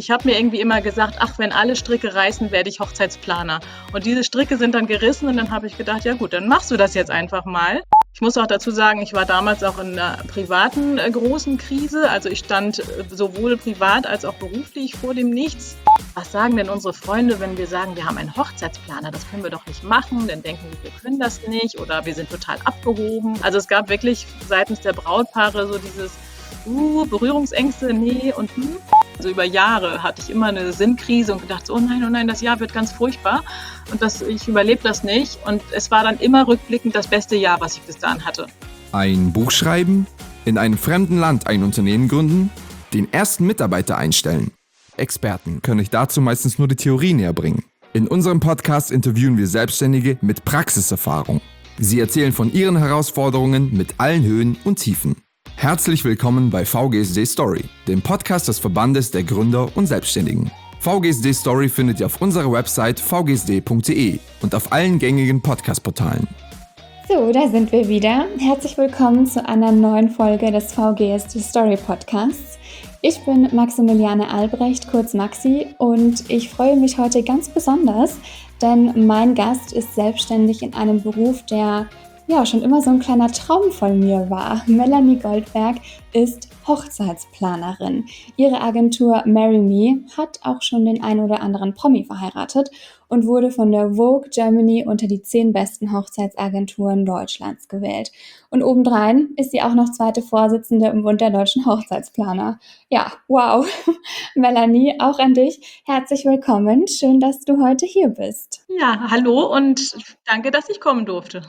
ich habe mir irgendwie immer gesagt, ach, wenn alle Stricke reißen, werde ich Hochzeitsplaner. Und diese Stricke sind dann gerissen und dann habe ich gedacht, ja gut, dann machst du das jetzt einfach mal. Ich muss auch dazu sagen, ich war damals auch in einer privaten großen Krise. Also ich stand sowohl privat als auch beruflich vor dem Nichts. Was sagen denn unsere Freunde, wenn wir sagen, wir haben einen Hochzeitsplaner? Das können wir doch nicht machen. Dann denken wir können das nicht oder wir sind total abgehoben. Also es gab wirklich seitens der Brautpaare so dieses Berührungsängste, nee und hm. Also über Jahre hatte ich immer eine Sinnkrise und gedacht, oh nein, das Jahr wird ganz furchtbar und ich überlebe das nicht. Und es war dann immer rückblickend das beste Jahr, was ich bis dahin hatte. Ein Buch schreiben, in einem fremden Land ein Unternehmen gründen, den ersten Mitarbeiter einstellen. Experten können euch dazu meistens nur die Theorie näher bringen. In unserem Podcast interviewen wir Selbstständige mit Praxiserfahrung. Sie erzählen von ihren Herausforderungen mit allen Höhen und Tiefen. Herzlich willkommen bei VGSD Story, dem Podcast des Verbandes der Gründer und Selbstständigen. VGSD Story findet ihr auf unserer Website vgsd.de und auf allen gängigen Podcast-Portalen. So, da sind wir wieder. Herzlich willkommen zu einer neuen Folge des VGSD Story Podcasts. Ich bin Maximiliane Albrecht, kurz Maxi, und ich freue mich heute ganz besonders, denn mein Gast ist selbstständig in einem Beruf, der schon immer so ein kleiner Traum von mir war. Melanie Goldberg ist Hochzeitsplanerin. Ihre Agentur Marry Me hat auch schon den ein oder anderen Promi verheiratet und wurde von der Vogue Germany unter die 10 besten Hochzeitsagenturen Deutschlands gewählt. Und obendrein ist sie auch noch zweite Vorsitzende im Bund der deutschen Hochzeitsplaner. Ja, wow. Melanie, auch an dich herzlich willkommen. Schön, dass du heute hier bist. Ja, hallo und danke, dass ich kommen durfte.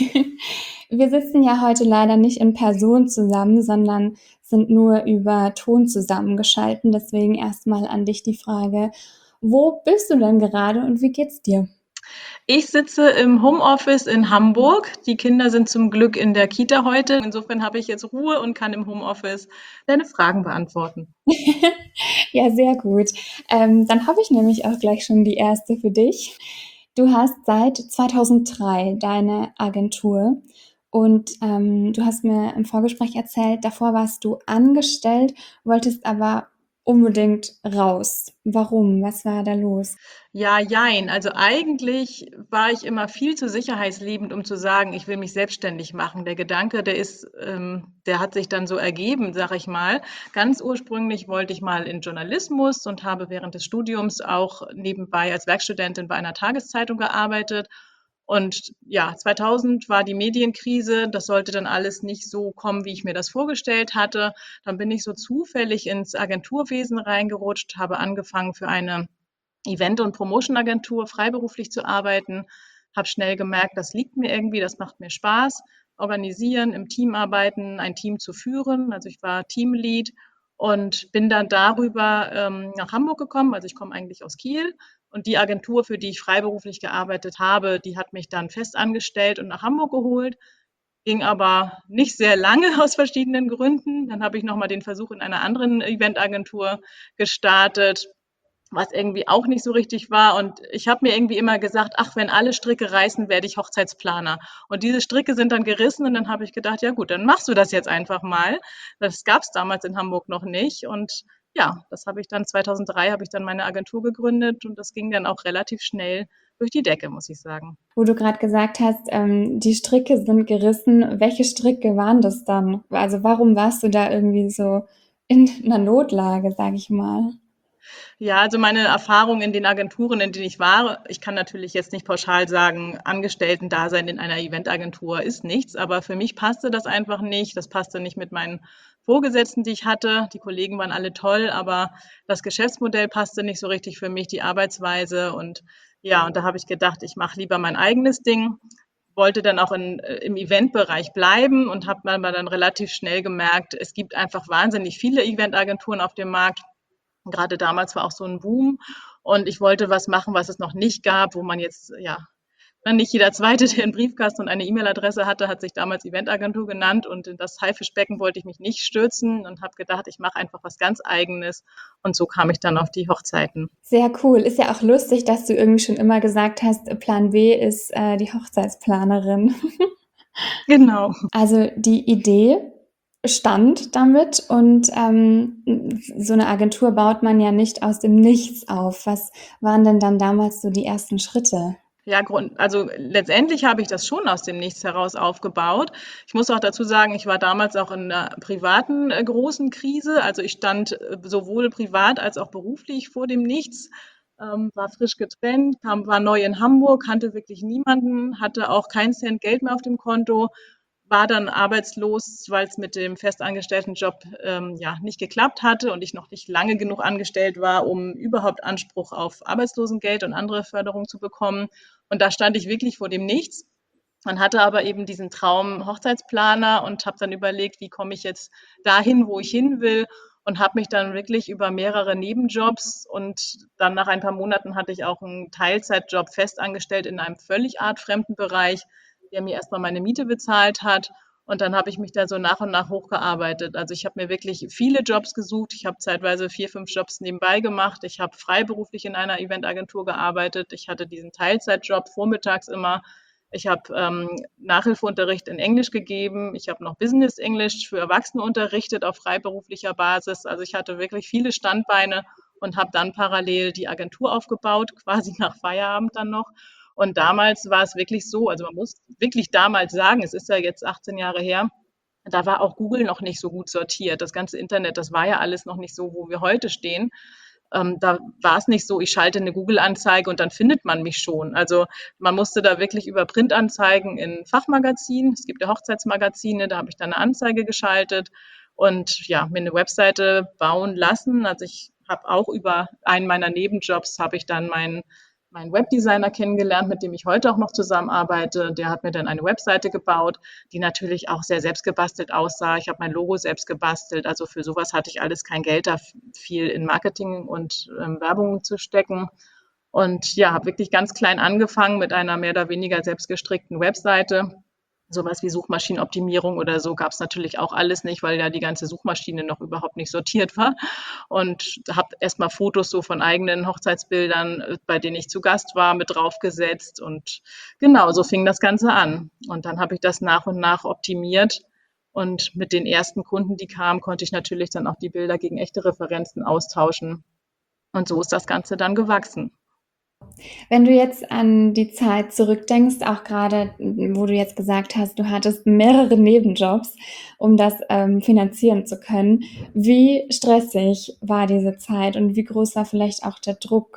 Wir sitzen ja heute leider nicht in Person zusammen, sondern sind nur über Ton zusammengeschaltet. Deswegen erstmal an dich die Frage, wo bist du denn gerade und wie geht's dir? Ich sitze im Homeoffice in Hamburg. Die Kinder sind zum Glück in der Kita heute. Insofern habe ich jetzt Ruhe und kann im Homeoffice deine Fragen beantworten. Ja, sehr gut. Dann habe ich nämlich auch gleich schon die erste für dich. Du hast seit 2003 deine Agentur und du hast mir im Vorgespräch erzählt, davor warst du angestellt, wolltest aber unbedingt raus. Warum? Was war da los? Ja, jein. Also eigentlich war ich immer viel zu sicherheitsliebend, um zu sagen, ich will mich selbstständig machen. Der Gedanke, der hat sich dann so ergeben, sag ich mal. Ganz ursprünglich wollte ich mal in Journalismus und habe während des Studiums auch nebenbei als Werkstudentin bei einer Tageszeitung gearbeitet. Und ja, 2000 war die Medienkrise. Das sollte dann alles nicht so kommen, wie ich mir das vorgestellt hatte. Dann bin ich so zufällig ins Agenturwesen reingerutscht, habe angefangen für eine Event- und Promotion-Agentur freiberuflich zu arbeiten, habe schnell gemerkt, das liegt mir irgendwie, das macht mir Spaß. Organisieren, im Team arbeiten, ein Team zu führen. Also ich war Teamlead und bin dann darüber nach Hamburg gekommen. Also ich komme eigentlich aus Kiel und die Agentur, für die ich freiberuflich gearbeitet habe, die hat mich dann fest angestellt und nach Hamburg geholt. Ging aber nicht sehr lange aus verschiedenen Gründen. Dann habe ich nochmal den Versuch in einer anderen Eventagentur gestartet, was irgendwie auch nicht so richtig war. Und ich habe mir irgendwie immer gesagt, ach, wenn alle Stricke reißen, werde ich Hochzeitsplaner. Und diese Stricke sind dann gerissen und dann habe ich gedacht, ja gut, dann machst du das jetzt einfach mal. Das gab es damals in Hamburg noch nicht. Und ja, das habe ich dann 2003 habe ich dann meine Agentur gegründet und das ging dann auch relativ schnell durch die Decke, muss ich sagen. Wo du gerade gesagt hast, die Stricke sind gerissen. Welche Stricke waren das dann? Also warum warst du da irgendwie so in einer Notlage, sage ich mal? Ja, also meine Erfahrung in den Agenturen, in denen ich war, ich kann natürlich jetzt nicht pauschal sagen, Angestellten-Dasein in einer Eventagentur ist nichts, aber für mich passte das einfach nicht. Das passte nicht mit meinen Vorgesetzten, die ich hatte. Die Kollegen waren alle toll, aber das Geschäftsmodell passte nicht so richtig für mich, die Arbeitsweise. Und ja, und da habe ich gedacht, ich mache lieber mein eigenes Ding. Wollte dann auch im Eventbereich bleiben und habe aber dann relativ schnell gemerkt, es gibt einfach wahnsinnig viele Eventagenturen auf dem Markt. Gerade damals war auch so ein Boom und ich wollte was machen, was es noch nicht gab, wo man jetzt, ja, nicht jeder Zweite, der einen Briefkasten und eine E-Mail-Adresse hatte, hat sich damals Eventagentur genannt und in das Haifischbecken wollte ich mich nicht stürzen und habe gedacht, ich mache einfach was ganz Eigenes und so kam ich dann auf die Hochzeiten. Sehr cool. Ist ja auch lustig, dass du irgendwie schon immer gesagt hast, Plan B ist die Hochzeitsplanerin. Genau. Also die Idee Stand damit und so eine Agentur baut man ja nicht aus dem Nichts auf. Was waren denn dann damals so die ersten Schritte? Ja, also letztendlich habe ich das schon aus dem Nichts heraus aufgebaut. Ich muss auch dazu sagen, ich war damals auch in einer privaten großen Krise. Also ich stand sowohl privat als auch beruflich vor dem Nichts, war frisch getrennt, war neu in Hamburg, kannte wirklich niemanden, hatte auch keinen Cent Geld mehr auf dem Konto, war dann arbeitslos, weil es mit dem festangestellten Job ja nicht geklappt hatte und ich noch nicht lange genug angestellt war, um überhaupt Anspruch auf Arbeitslosengeld und andere Förderung zu bekommen. Und da stand ich wirklich vor dem Nichts. Man hatte aber eben diesen Traum Hochzeitsplaner und habe dann überlegt, wie komme ich jetzt dahin, wo ich hin will, und habe mich dann wirklich über mehrere Nebenjobs und dann nach ein paar Monaten hatte ich auch einen Teilzeitjob festangestellt in einem völlig artfremden Bereich, der mir erstmal meine Miete bezahlt hat. Und dann habe ich mich da so nach und nach hochgearbeitet. Also ich habe mir wirklich viele Jobs gesucht. Ich habe zeitweise 4, 5 Jobs nebenbei gemacht. Ich habe freiberuflich in einer Eventagentur gearbeitet. Ich hatte diesen Teilzeitjob vormittags immer. Ich habe Nachhilfeunterricht in Englisch gegeben. Ich habe noch Business Englisch für Erwachsene unterrichtet auf freiberuflicher Basis. Also ich hatte wirklich viele Standbeine und habe dann parallel die Agentur aufgebaut, quasi nach Feierabend dann noch. Und damals war es wirklich so, also man muss wirklich damals sagen, es ist ja jetzt 18 Jahre her, da war auch Google noch nicht so gut sortiert. Das ganze Internet, das war ja alles noch nicht so, wo wir heute stehen. Da war es nicht so, ich schalte eine Google-Anzeige und dann findet man mich schon. Also man musste da wirklich über Printanzeigen in Fachmagazinen, es gibt ja Hochzeitsmagazine, da habe ich dann eine Anzeige geschaltet und ja, mir eine Webseite bauen lassen. Also ich habe auch über einen meiner Nebenjobs habe ich dann meinen Webdesigner kennengelernt, mit dem ich heute auch noch zusammenarbeite. Der hat mir dann eine Webseite gebaut, die natürlich auch sehr selbstgebastelt aussah. Ich habe mein Logo selbst gebastelt. Also für sowas hatte ich alles kein Geld, da viel in Marketing und Werbung zu stecken. Und ja, habe wirklich ganz klein angefangen mit einer mehr oder weniger selbstgestrickten Webseite. Sowas wie Suchmaschinenoptimierung oder so gab es natürlich auch alles nicht, weil ja die ganze Suchmaschine noch überhaupt nicht sortiert war. Und habe erstmal Fotos so von eigenen Hochzeitsbildern, bei denen ich zu Gast war, mit draufgesetzt. Und genau, so fing das Ganze an. Und dann habe ich das nach und nach optimiert. Und mit den ersten Kunden, die kamen, konnte ich natürlich dann auch die Bilder gegen echte Referenzen austauschen. Und so ist das Ganze dann gewachsen. Wenn du jetzt an die Zeit zurückdenkst, auch gerade, wo du jetzt gesagt hast, du hattest mehrere Nebenjobs, um das finanzieren zu können. Wie stressig war diese Zeit und wie groß war vielleicht auch der Druck?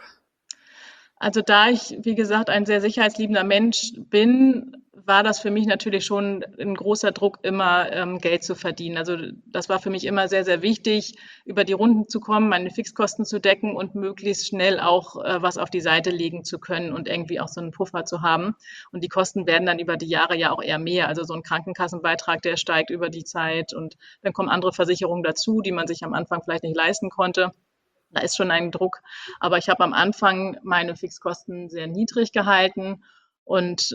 Also da ich, wie gesagt, ein sehr sicherheitsliebender Mensch bin, war das für mich natürlich schon ein großer Druck, immer Geld zu verdienen. Also das war für mich immer sehr, sehr wichtig, über die Runden zu kommen, meine Fixkosten zu decken und möglichst schnell auch was auf die Seite legen zu können und irgendwie auch so einen Puffer zu haben. Und die Kosten werden dann über die Jahre ja auch eher mehr. Also so ein Krankenkassenbeitrag, der steigt über die Zeit und dann kommen andere Versicherungen dazu, die man sich am Anfang vielleicht nicht leisten konnte. Da ist schon ein Druck. Aber ich habe am Anfang meine Fixkosten sehr niedrig gehalten. Und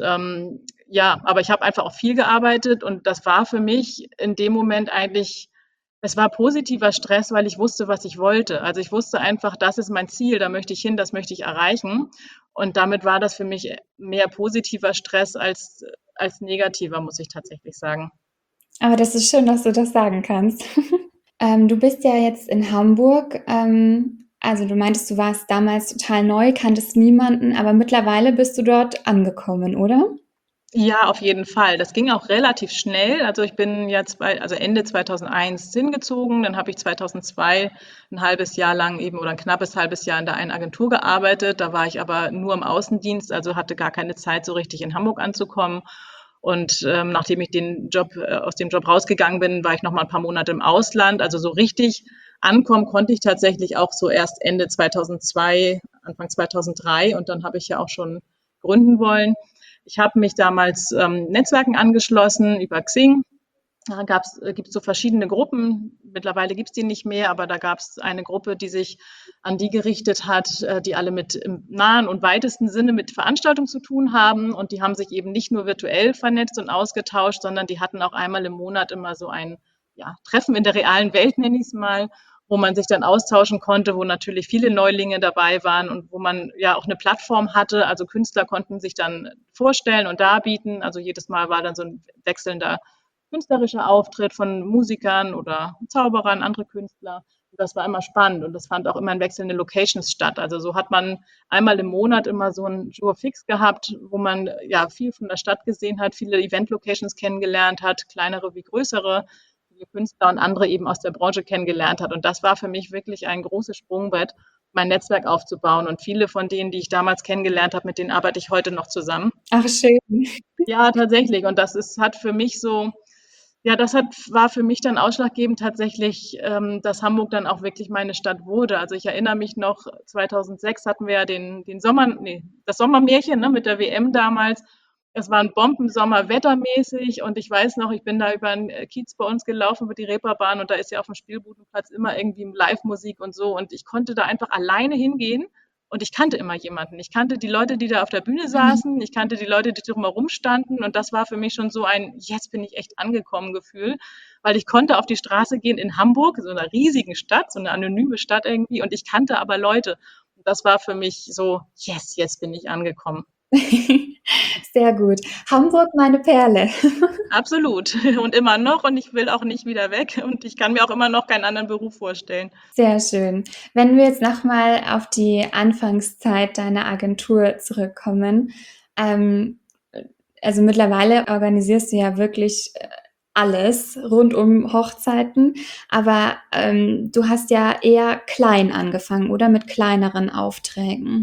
ja, aber ich habe einfach auch viel gearbeitet und das war für mich in dem Moment eigentlich, es war positiver Stress, weil ich wusste, was ich wollte. Also ich wusste einfach, das ist mein Ziel, da möchte ich hin, das möchte ich erreichen. Und damit war das für mich mehr positiver Stress als negativer, muss ich tatsächlich sagen. Aber das ist schön, dass du das sagen kannst. Du bist ja jetzt in Hamburg. Also du meintest, du warst damals total neu, kanntest niemanden, aber mittlerweile bist du dort angekommen, oder? Ja, auf jeden Fall. Das ging auch relativ schnell. Also ich bin ja also Ende 2001 hingezogen, dann habe ich 2002 ein halbes Jahr lang eben oder ein knappes halbes Jahr in der einen Agentur gearbeitet. Da war ich aber nur im Außendienst, also hatte gar keine Zeit, so richtig in Hamburg anzukommen. Und nachdem ich aus dem Job rausgegangen bin, war ich noch mal ein paar Monate im Ausland. Also so richtig ankommen konnte ich tatsächlich auch so erst Ende 2002, Anfang 2003. Und dann habe ich ja auch schon gründen wollen. Ich habe mich damals Netzwerken angeschlossen über Xing. Da gibt es so verschiedene Gruppen. Mittlerweile gibt es die nicht mehr, aber da gab es eine Gruppe, die sich an die gerichtet hat, die alle mit im nahen und weitesten Sinne mit Veranstaltungen zu tun haben. Und die haben sich eben nicht nur virtuell vernetzt und ausgetauscht, sondern die hatten auch einmal im Monat immer so ein ja, Treffen in der realen Welt, nenne ich es mal, wo man sich dann austauschen konnte, wo natürlich viele Neulinge dabei waren und wo man ja auch eine Plattform hatte. Also Künstler konnten sich dann vorstellen und darbieten. Also jedes Mal war dann so ein wechselnder künstlerischer Auftritt von Musikern oder Zauberern, andere Künstler. Das war immer spannend und das fand auch immer in wechselnden Locations statt. Also so hat man einmal im Monat immer so ein Jour fix gehabt, wo man ja viel von der Stadt gesehen hat, viele Event-Locations kennengelernt hat, kleinere wie größere, viele Künstler und andere eben aus der Branche kennengelernt hat. Und das war für mich wirklich ein großes Sprungbrett, mein Netzwerk aufzubauen. Und viele von denen, die ich damals kennengelernt habe, mit denen arbeite ich heute noch zusammen. Ach, schön. Ja, tatsächlich. Und hat für mich so, ja, war für mich dann ausschlaggebend tatsächlich, dass Hamburg dann auch wirklich meine Stadt wurde. Also ich erinnere mich noch, 2006 hatten wir ja das Sommermärchen, ne, mit der WM damals. Es war ein Bombensommer wettermäßig und ich weiß noch, ich bin da über den Kiez bei uns gelaufen, über die Reeperbahn und da ist ja auf dem Spielbudenplatz immer irgendwie Live-Musik und so und ich konnte da einfach alleine hingehen und ich kannte immer jemanden. Ich kannte die Leute, die da auf der Bühne saßen, ich kannte die Leute, die drumherum standen und das war für mich schon so ein „Jetzt bin ich echt angekommen“ Gefühl, weil ich konnte auf die Straße gehen in Hamburg, so einer riesigen Stadt, so eine anonyme Stadt irgendwie und ich kannte aber Leute. Und das war für mich so: „Yes, jetzt bin ich angekommen.“ Sehr gut. Hamburg, meine Perle. Absolut und immer noch und ich will auch nicht wieder weg und ich kann mir auch immer noch keinen anderen Beruf vorstellen. Sehr schön. Wenn wir jetzt nochmal auf die Anfangszeit deiner Agentur zurückkommen, ähm, also mittlerweile organisierst du ja wirklich alles rund um Hochzeiten, aber du hast ja eher klein angefangen, oder mit kleineren Aufträgen?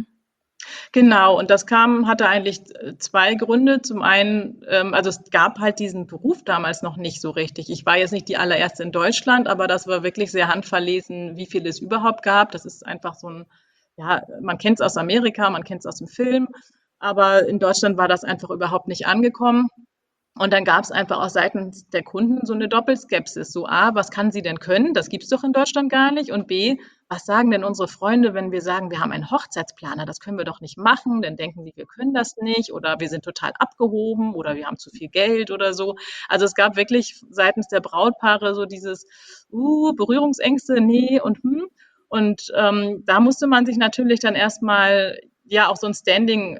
Genau, und hatte eigentlich 2 Gründe. Zum einen, also es gab halt diesen Beruf damals noch nicht so richtig. Ich war jetzt nicht die allererste in Deutschland, aber das war wirklich sehr handverlesen, wie viel es überhaupt gab. Das ist einfach so ein, ja, man kennt es aus Amerika, man kennt es aus dem Film, aber in Deutschland war das einfach überhaupt nicht angekommen. Und dann gab es einfach auch seitens der Kunden so eine Doppelskepsis. So, A, was kann sie denn können? Das gibt's doch in Deutschland gar nicht. Und B, was sagen denn unsere Freunde, wenn wir sagen, wir haben einen Hochzeitsplaner? Das können wir doch nicht machen. Dann denken die, wir können das nicht oder wir sind total abgehoben oder wir haben zu viel Geld oder so. Also es gab wirklich seitens der Brautpaare so dieses, Berührungsängste, nee und hm. Und da musste man sich natürlich dann erstmal ja auch so ein Standing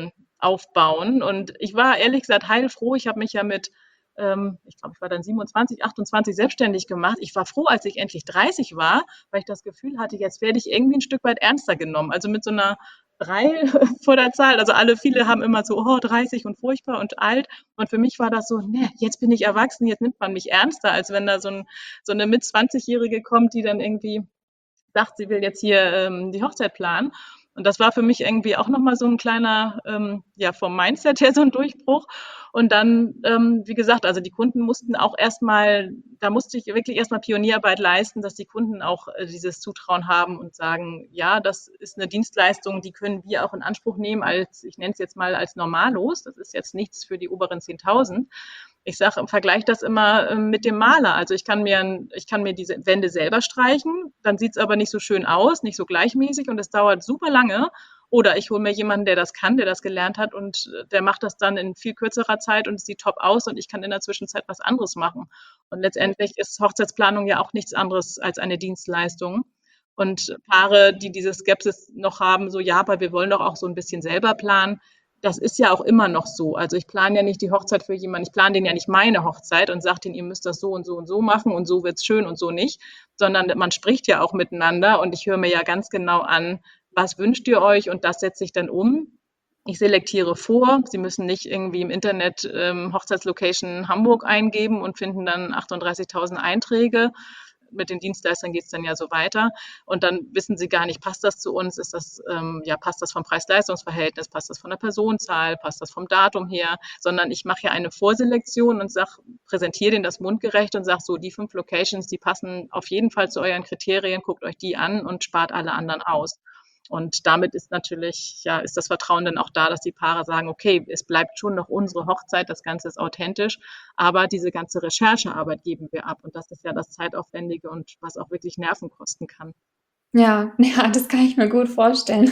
aufbauen. Und ich war ehrlich gesagt heilfroh. Ich habe mich ja mit, ich glaube, ich war dann 27, 28 selbstständig gemacht. Ich war froh, als ich endlich 30 war, weil ich das Gefühl hatte, jetzt werde ich irgendwie ein Stück weit ernster genommen. Also mit so einer 3 vor der Zahl. Also viele haben immer so, oh, 30 und furchtbar und alt. Und für mich war das so, ne, jetzt bin ich erwachsen, jetzt nimmt man mich ernster, als wenn da so eine mit 20-Jährige kommt, die dann irgendwie sagt, sie will jetzt hier die Hochzeit planen. Und das war für mich irgendwie auch nochmal so ein kleiner, ja, vom Mindset her so ein Durchbruch. Und dann, wie gesagt, also die Kunden mussten auch erstmal, da musste ich wirklich erstmal Pionierarbeit leisten, dass die Kunden auch dieses Zutrauen haben und sagen, ja, das ist eine Dienstleistung, die können wir auch in Anspruch nehmen als, ich nenne es jetzt mal als Normalos. Das ist jetzt nichts für die oberen 10.000. Ich sage, vergleiche das immer mit dem Maler. Also ich kann mir diese Wände selber streichen, dann sieht es aber nicht so schön aus, nicht so gleichmäßig und es dauert super lange. Oder ich hole mir jemanden, der das kann, der das gelernt hat und der macht das dann in viel kürzerer Zeit und es sieht top aus und ich kann in der Zwischenzeit was anderes machen. Und letztendlich ist Hochzeitsplanung ja auch nichts anderes als eine Dienstleistung. Und Paare, die diese Skepsis noch haben, so ja, aber wir wollen doch auch so ein bisschen selber planen, das ist ja auch immer noch so. Also ich plane ja nicht die Hochzeit für jemanden, ich plane denen ja nicht meine Hochzeit und sage denen, ihr müsst das so und so und so machen und so wird's schön und so nicht, sondern man spricht ja auch miteinander und ich höre mir ja ganz genau an, was wünscht ihr euch und das setze ich dann um. Ich selektiere vor. Sie müssen nicht irgendwie im Internet Hochzeitslocation Hamburg eingeben und finden dann 38.000 Einträge. Mit den Dienstleistern geht es dann ja so weiter. Und dann wissen sie gar nicht, passt das zu uns? Ja, passt das vom Preis-Leistungs-Verhältnis? Passt das von der Personenzahl? Passt das vom Datum her? Sondern ich mache ja eine Vorselektion und präsentiere denen das mundgerecht und sage so, die 5 Locations, die passen auf jeden Fall zu euren Kriterien, guckt euch die an und spart alle anderen aus. Und damit ist natürlich, ja, ist das Vertrauen dann auch da, dass die Paare sagen, okay, es bleibt schon noch unsere Hochzeit, das Ganze ist authentisch, aber diese ganze Recherchearbeit geben wir ab. Und das ist ja das Zeitaufwendige und was auch wirklich Nerven kosten kann. Ja, ja, das kann ich mir gut vorstellen.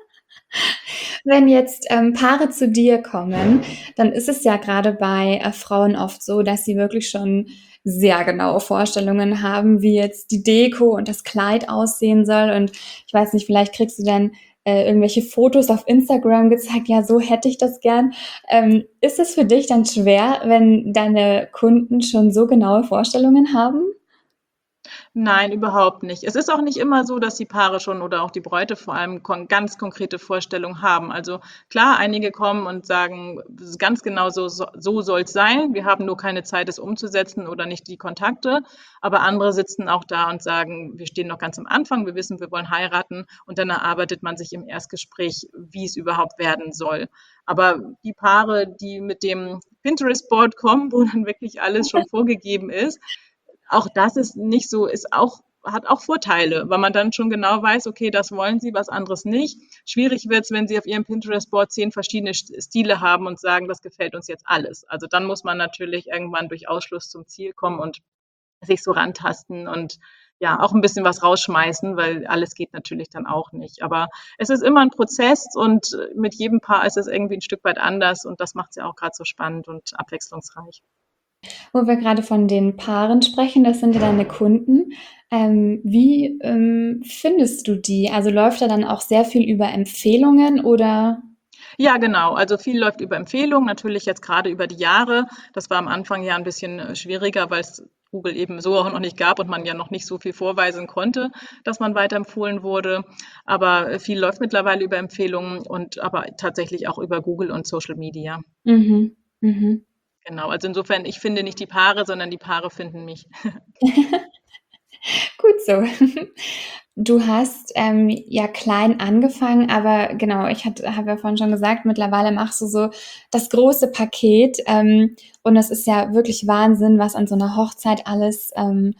Wenn jetzt Paare zu dir kommen, dann ist es ja gerade bei Frauen oft so, dass sie wirklich schon sehr genaue Vorstellungen haben, wie jetzt die Deko und das Kleid aussehen soll. Und ich weiß nicht, vielleicht kriegst du dann irgendwelche Fotos auf Instagram gezeigt, ja, so hätte ich das gern. Ist es für dich dann schwer, wenn deine Kunden schon so genaue Vorstellungen haben? Nein, überhaupt nicht. Es ist auch nicht immer so, dass die Paare schon oder auch die Bräute vor allem ganz konkrete Vorstellungen haben. Also klar, einige kommen und sagen ganz genau, so soll es sein. Wir haben nur keine Zeit, es umzusetzen oder nicht die Kontakte. Aber andere sitzen auch da und sagen, wir stehen noch ganz am Anfang, wir wissen, wir wollen heiraten und dann erarbeitet man sich im Erstgespräch, wie es überhaupt werden soll. Aber die Paare, die mit dem Pinterest-Board kommen, wo dann wirklich alles schon vorgegeben ist, auch das ist nicht so, hat auch Vorteile, weil man dann schon genau weiß, okay, das wollen sie, was anderes nicht. Schwierig wird es, wenn sie auf ihrem Pinterest-Board 10 verschiedene Stile haben und sagen, das gefällt uns jetzt alles. Also dann muss man natürlich irgendwann durch Ausschluss zum Ziel kommen und sich so rantasten und ja, auch ein bisschen was rausschmeißen, weil alles geht natürlich dann auch nicht. Aber es ist immer ein Prozess und mit jedem Paar ist es irgendwie ein Stück weit anders und das macht es ja auch gerade so spannend und abwechslungsreich. Wo wir gerade von den Paaren sprechen, das sind ja deine Kunden. Wie findest du die? Also läuft da dann auch sehr viel über Empfehlungen oder? Ja, genau. Also viel läuft über Empfehlungen, natürlich jetzt gerade über die Jahre. Das war am Anfang ja ein bisschen schwieriger, weil es Google eben so auch noch nicht gab und man ja noch nicht so viel vorweisen konnte, dass man weiterempfohlen wurde. Aber viel läuft mittlerweile über Empfehlungen und aber tatsächlich auch über Google und Social Media. Mhm. Mhm. Genau. Also insofern, ich finde nicht die Paare, sondern die Paare finden mich. Gut so. Du hast ja klein angefangen, aber genau, habe ja vorhin schon gesagt, mittlerweile machst du so das große Paket und es ist ja wirklich Wahnsinn, was an so einer Hochzeit alles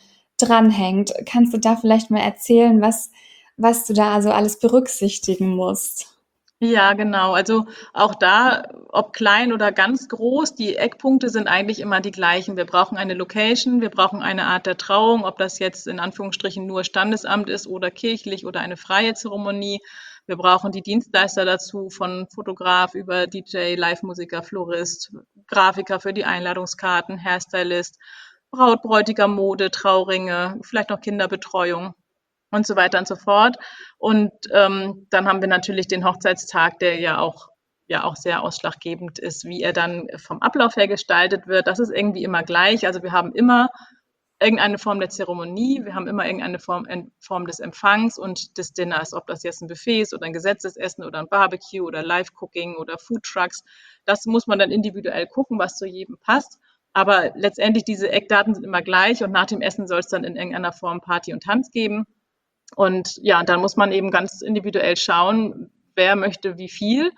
dranhängt. Kannst du da vielleicht mal erzählen, was du da also alles berücksichtigen musst? Ja, genau. Also auch da, ob klein oder ganz groß, die Eckpunkte sind eigentlich immer die gleichen. Wir brauchen eine Location, wir brauchen eine Art der Trauung, ob das jetzt in Anführungsstrichen nur Standesamt ist oder kirchlich oder eine freie Zeremonie. Wir brauchen die Dienstleister dazu, von Fotograf über DJ, Live-Musiker, Florist, Grafiker für die Einladungskarten, Hairstylist, Braut, Bräutigam, Mode, Trauringe, vielleicht noch Kinderbetreuung und so weiter und so fort. Und dann haben wir natürlich den Hochzeitstag, der ja auch sehr ausschlaggebend ist, wie er dann vom Ablauf her gestaltet wird. Das ist irgendwie immer gleich. Also wir haben immer irgendeine Form der Zeremonie, wir haben immer irgendeine Form des Empfangs und des Dinners, ob das jetzt ein Buffet ist oder ein gesetztes Essen oder ein Barbecue oder Live-Cooking oder Foodtrucks. Das muss man dann individuell gucken, was zu jedem passt. Aber letztendlich diese Eckdaten sind immer gleich und nach dem Essen soll es dann in irgendeiner Form Party und Tanz geben. Und ja, dann muss man eben ganz individuell schauen, wer möchte wie viel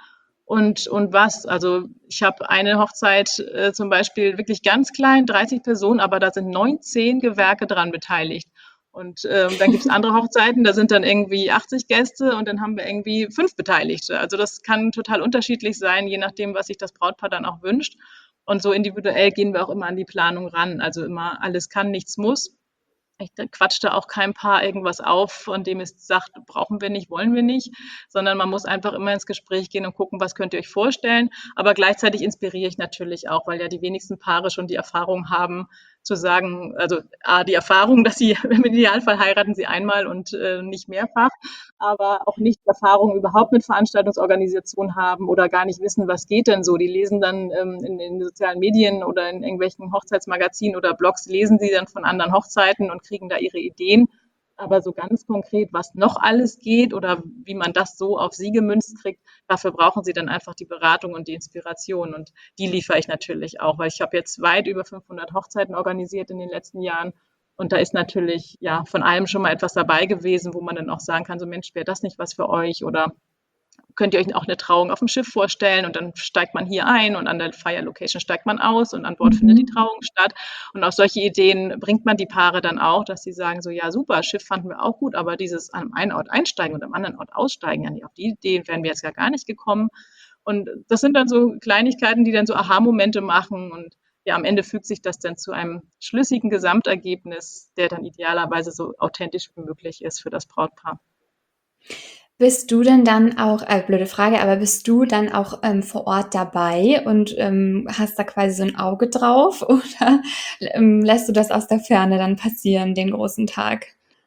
und was. Also ich habe eine Hochzeit zum Beispiel wirklich ganz klein, 30 Personen, aber da sind 19 Gewerke dran beteiligt. Und dann gibt es andere Hochzeiten, da sind dann irgendwie 80 Gäste und dann haben wir irgendwie 5 Beteiligte. Also das kann total unterschiedlich sein, je nachdem, was sich das Brautpaar dann auch wünscht. Und so individuell gehen wir auch immer an die Planung ran. Also immer alles kann, nichts muss. Ich quatsche da auch kein Paar irgendwas auf, von dem es sagt, brauchen wir nicht, wollen wir nicht, sondern man muss einfach immer ins Gespräch gehen und gucken, was könnt ihr euch vorstellen. Aber gleichzeitig inspiriere ich natürlich auch, weil ja die wenigsten Paare schon die Erfahrung haben, zu sagen, also die Erfahrung, dass sie im Idealfall heiraten sie einmal und nicht mehrfach, aber auch nicht Erfahrung überhaupt mit Veranstaltungsorganisation haben oder gar nicht wissen, was geht denn so. Die lesen dann in den sozialen Medien oder in irgendwelchen Hochzeitsmagazinen oder Blogs, lesen sie dann von anderen Hochzeiten und kriegen da ihre Ideen. Aber so ganz konkret, was noch alles geht oder wie man das so auf sie gemünzt kriegt, dafür brauchen sie dann einfach die Beratung und die Inspiration. Und die liefere ich natürlich auch, weil ich habe jetzt weit über 500 Hochzeiten organisiert in den letzten Jahren. Und da ist natürlich ja von allem schon mal etwas dabei gewesen, wo man dann auch sagen kann, so Mensch, wäre das nicht was für euch? Oder könnt ihr euch auch eine Trauung auf dem Schiff vorstellen und dann steigt man hier ein und an der Fire-Location steigt man aus und an Bord findet die Mhm. Trauung statt. Und auf solche Ideen bringt man die Paare dann auch, dass sie sagen so, ja super, Schiff fanden wir auch gut, aber dieses an einem einen Ort einsteigen und am anderen Ort aussteigen, ja, nee, auf die Idee wären wir jetzt ja gar nicht gekommen. Und das sind dann so Kleinigkeiten, die dann so Aha-Momente machen und ja, am Ende fügt sich das dann zu einem schlüssigen Gesamtergebnis, der dann idealerweise so authentisch wie möglich ist für das Brautpaar. Bist du denn dann auch, blöde Frage, aber bist du dann auch vor Ort dabei und hast da quasi so ein Auge drauf oder lässt du das aus der Ferne dann passieren, den großen Tag?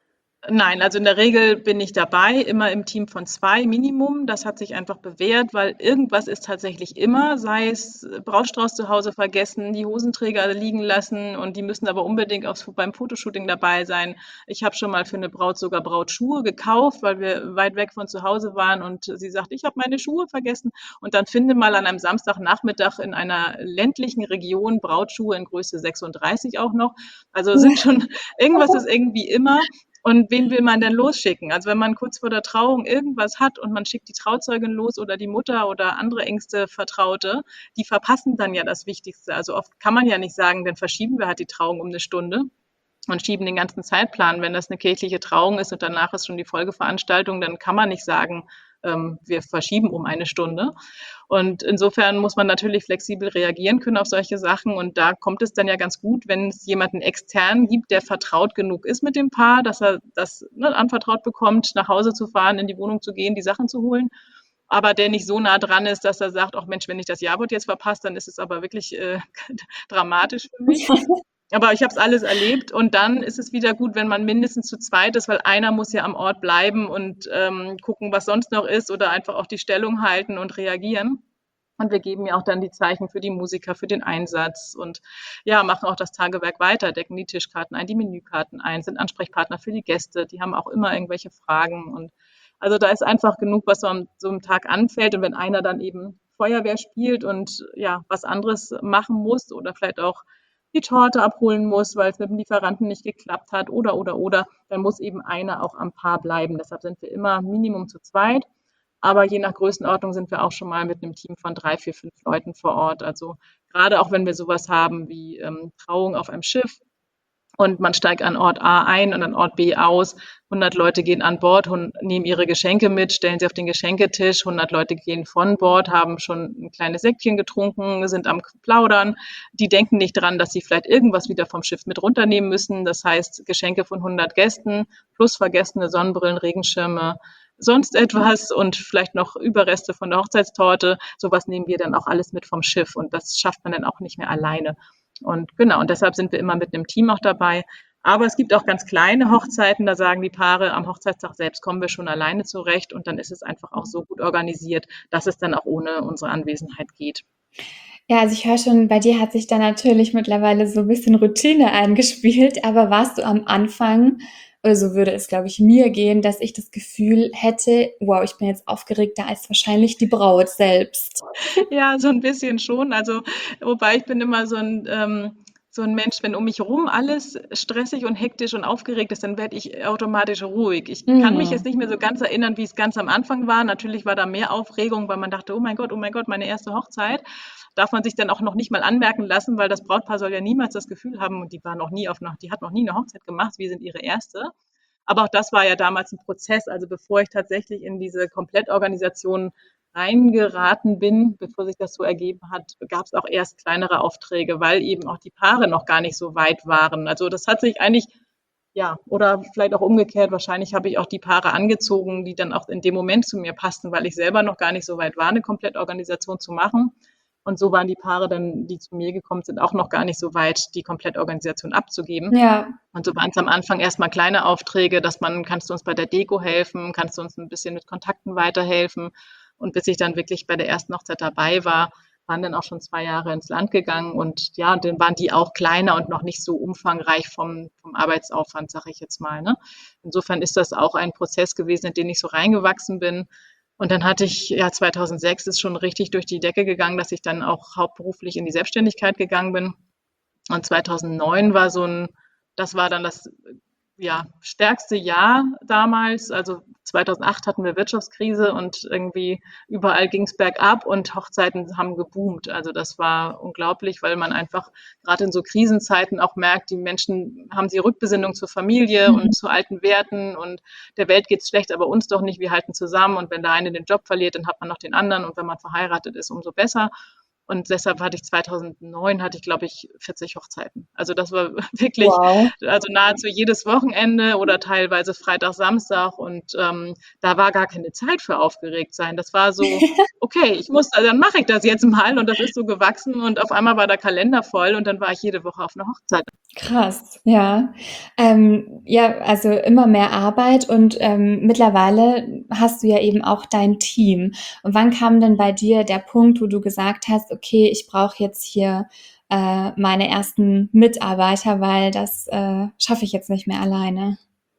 Nein, also in der Regel bin ich dabei, immer im Team von 2 Minimum. Das hat sich einfach bewährt, weil irgendwas ist tatsächlich immer, sei es Brautstrauß zu Hause vergessen, die Hosenträger liegen lassen und die müssen aber unbedingt beim Fotoshooting dabei sein. Ich habe schon mal für eine Braut sogar Brautschuhe gekauft, weil wir weit weg von zu Hause waren und sie sagt: „Ich habe meine Schuhe vergessen." Und dann finde mal an einem Samstagnachmittag in einer ländlichen Region Brautschuhe in Größe 36 auch noch. Also sind schon irgendwas ist irgendwie immer. Und wen will man denn losschicken? Also wenn man kurz vor der Trauung irgendwas hat und man schickt die Trauzeugin los oder die Mutter oder andere engste Vertraute, die verpassen dann ja das Wichtigste. Also oft kann man ja nicht sagen, dann verschieben wir halt die Trauung um eine Stunde und schieben den ganzen Zeitplan. Wenn das eine kirchliche Trauung ist und danach ist schon die Folgeveranstaltung, dann kann man nicht sagen, wir verschieben um eine Stunde. Und insofern muss man natürlich flexibel reagieren können auf solche Sachen. Und da kommt es dann ja ganz gut, wenn es jemanden extern gibt, der vertraut genug ist mit dem Paar, dass er das anvertraut bekommt, nach Hause zu fahren, in die Wohnung zu gehen, die Sachen zu holen. Aber der nicht so nah dran ist, dass er sagt, ach Mensch, wenn ich das Jawort jetzt verpasse, dann ist es aber wirklich dramatisch für mich. Aber ich habe es alles erlebt und dann ist es wieder gut, wenn man mindestens zu zweit ist, weil einer muss ja am Ort bleiben und gucken, was sonst noch ist oder einfach auch die Stellung halten und reagieren. Und wir geben ja auch dann die Zeichen für die Musiker, für den Einsatz und ja, machen auch das Tagewerk weiter, decken die Tischkarten ein, die Menükarten ein, sind Ansprechpartner für die Gäste, die haben auch immer irgendwelche Fragen. Und also da ist einfach genug, was so an so einem Tag anfällt. Und wenn einer dann eben Feuerwehr spielt und ja, was anderes machen muss oder vielleicht auch die Torte abholen muss, weil es mit dem Lieferanten nicht geklappt hat oder, dann muss eben einer auch am Paar bleiben. Deshalb sind wir immer Minimum zu zweit. Aber je nach Größenordnung sind wir auch schon mal mit einem Team von 3, 4, 5 Leuten vor Ort. Also gerade auch wenn wir sowas haben wie Trauung auf einem Schiff, und man steigt an Ort A ein und an Ort B aus. 100 Leute gehen an Bord und nehmen ihre Geschenke mit, stellen sie auf den Geschenketisch. 100 Leute gehen von Bord, haben schon ein kleines Säckchen getrunken, sind am Plaudern. Die denken nicht dran, dass sie vielleicht irgendwas wieder vom Schiff mit runternehmen müssen. Das heißt, Geschenke von 100 Gästen plus vergessene Sonnenbrillen, Regenschirme, sonst etwas und vielleicht noch Überreste von der Hochzeitstorte. Sowas nehmen wir dann auch alles mit vom Schiff und das schafft man dann auch nicht mehr alleine. Und genau, und deshalb sind wir immer mit einem Team auch dabei. Aber es gibt auch ganz kleine Hochzeiten, da sagen die Paare, am Hochzeitstag selbst kommen wir schon alleine zurecht und dann ist es einfach auch so gut organisiert, dass es dann auch ohne unsere Anwesenheit geht. Ja, also ich höre schon, bei dir hat sich da natürlich mittlerweile so ein bisschen Routine eingespielt, aber warst du am Anfang, oder so würde es, glaube ich, mir gehen, dass ich das Gefühl hätte, wow, ich bin jetzt aufgeregter als wahrscheinlich die Braut selbst. Ja, so ein bisschen schon. Also, wobei ich bin immer so ein Mensch, wenn um mich herum alles stressig und hektisch und aufgeregt ist, dann werde ich automatisch ruhig. Ich kann mich jetzt nicht mehr so ganz erinnern, wie es ganz am Anfang war. Natürlich war da mehr Aufregung, weil man dachte: oh mein Gott, meine erste Hochzeit." Darf man sich dann auch noch nicht mal anmerken lassen, weil das Brautpaar soll ja niemals das Gefühl haben und die hat noch nie eine Hochzeit gemacht, wir sind ihre erste. Aber auch das war ja damals ein Prozess. Also, bevor ich tatsächlich in diese Komplettorganisation reingeraten bin, bevor sich das so ergeben hat, gab es auch erst kleinere Aufträge, weil eben auch die Paare noch gar nicht so weit waren. Also das hat sich eigentlich, ja, oder vielleicht auch umgekehrt, wahrscheinlich habe ich auch die Paare angezogen, die dann auch in dem Moment zu mir passten, weil ich selber noch gar nicht so weit war, eine Komplettorganisation zu machen. Und so waren die Paare dann, die zu mir gekommen sind, auch noch gar nicht so weit, die Komplettorganisation abzugeben. Ja, Und so waren es am Anfang erstmal kleine Aufträge, dass man, kannst du uns bei der Deko helfen, kannst du uns ein bisschen mit Kontakten weiterhelfen. Und bis ich dann wirklich bei der ersten Hochzeit dabei war, waren dann auch schon 2 Jahre ins Land gegangen. Und ja, dann waren die auch kleiner und noch nicht so umfangreich vom Arbeitsaufwand, sage ich jetzt mal. Ne? Insofern ist das auch ein Prozess gewesen, in den ich so reingewachsen bin. Und dann hatte ich, ja, 2006 ist schon richtig durch die Decke gegangen, dass ich dann auch hauptberuflich in die Selbstständigkeit gegangen bin. Und 2009 war das war dann das ja, stärkste Jahr damals. Also 2008 hatten wir Wirtschaftskrise und irgendwie überall ging es bergab und Hochzeiten haben geboomt. Also das war unglaublich, weil man einfach gerade in so Krisenzeiten auch merkt, die Menschen haben die Rückbesinnung zur Familie und zu alten Werten und der Welt geht's schlecht, aber uns doch nicht, wir halten zusammen und wenn der eine den Job verliert, dann hat man noch den anderen und wenn man verheiratet ist, umso besser. Und deshalb hatte ich 2009, glaube ich, 40 Hochzeiten. Also das war wirklich, wow. also nahezu jedes Wochenende oder teilweise Freitag, Samstag. Und da war gar keine Zeit für aufgeregt sein. Das war so, okay, dann mache ich das jetzt mal. Und das ist so gewachsen. Und auf einmal war der Kalender voll und dann war ich jede Woche auf einer Hochzeit. Krass, ja. Ja, also immer mehr Arbeit und mittlerweile hast du ja eben auch dein Team. Und wann kam denn bei dir der Punkt, wo du gesagt hast, okay, ich brauche jetzt hier meine ersten Mitarbeiter, weil das schaffe ich jetzt nicht mehr alleine?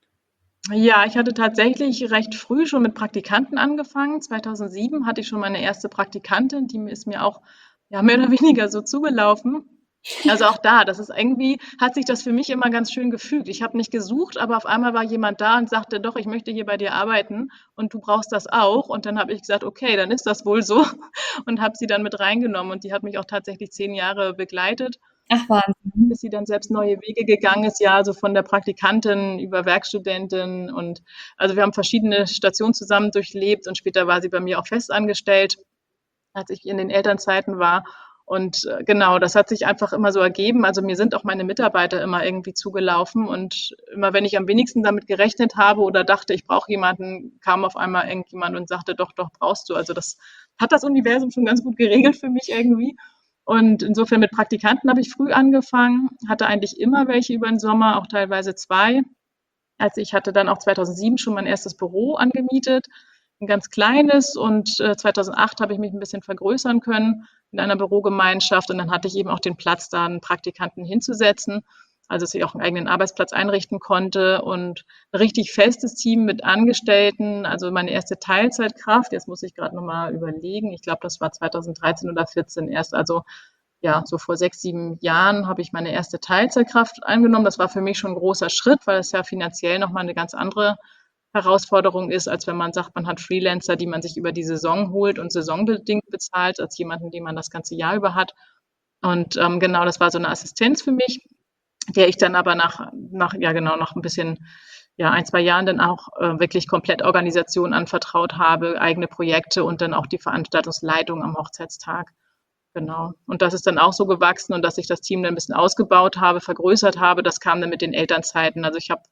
Ja, ich hatte tatsächlich recht früh schon mit Praktikanten angefangen. 2007 hatte ich schon meine erste Praktikantin, die ist mir auch, ja, mehr oder weniger so zugelaufen. Also auch da, das ist irgendwie hat sich das für mich immer ganz schön gefügt. Ich habe nicht gesucht, aber auf einmal war jemand da und sagte: „Doch, ich möchte hier bei dir arbeiten und du brauchst das auch.“ Und dann habe ich gesagt: „Okay, dann ist das wohl so“ und habe sie dann mit reingenommen und die hat mich auch tatsächlich 10 Jahre begleitet, Ach, Wahnsinn. bis sie dann selbst neue Wege gegangen ist, ja, also von der Praktikantin über Werkstudentin und also wir haben verschiedene Stationen zusammen durchlebt und später war sie bei mir auch festangestellt, als ich in den Elternzeiten war. Und genau, das hat sich einfach immer so ergeben. Also mir sind auch meine Mitarbeiter immer irgendwie zugelaufen und immer wenn ich am wenigsten damit gerechnet habe oder dachte, ich brauche jemanden, kam auf einmal irgendjemand und sagte, doch, doch, brauchst du. Also das hat das Universum schon ganz gut geregelt für mich irgendwie. Und insofern mit Praktikanten habe ich früh angefangen, hatte eigentlich immer welche über den Sommer, auch teilweise zwei. Also ich hatte dann auch 2007 schon mein erstes Büro angemietet, ein ganz kleines und 2008 habe ich mich ein bisschen vergrößern können in einer Bürogemeinschaft und dann hatte ich eben auch den Platz, da einen Praktikanten hinzusetzen, also dass ich auch einen eigenen Arbeitsplatz einrichten konnte und ein richtig festes Team mit Angestellten, also meine erste Teilzeitkraft, jetzt muss ich gerade noch mal überlegen, ich glaube, das war 2013 oder 14 erst, also ja, so vor 6, 7 Jahren habe ich meine erste Teilzeitkraft eingenommen. Das war für mich schon ein großer Schritt, weil es ja finanziell noch mal 'ne ganz andere Herausforderung ist, als wenn man sagt, man hat Freelancer, die man sich über die Saison holt und saisonbedingt bezahlt, als jemanden, den man das ganze Jahr über hat. Und, genau, das war so eine Assistenz für mich, der ich dann aber ja genau, nach ein bisschen, ja, 1, 2 Jahren dann auch, wirklich komplett Organisation anvertraut habe, eigene Projekte und dann auch die Veranstaltungsleitung am Hochzeitstag. Genau. Und das ist dann auch so gewachsen und dass ich das Team dann ein bisschen ausgebaut habe, vergrößert habe, das kam dann mit den Elternzeiten. Also, ich habe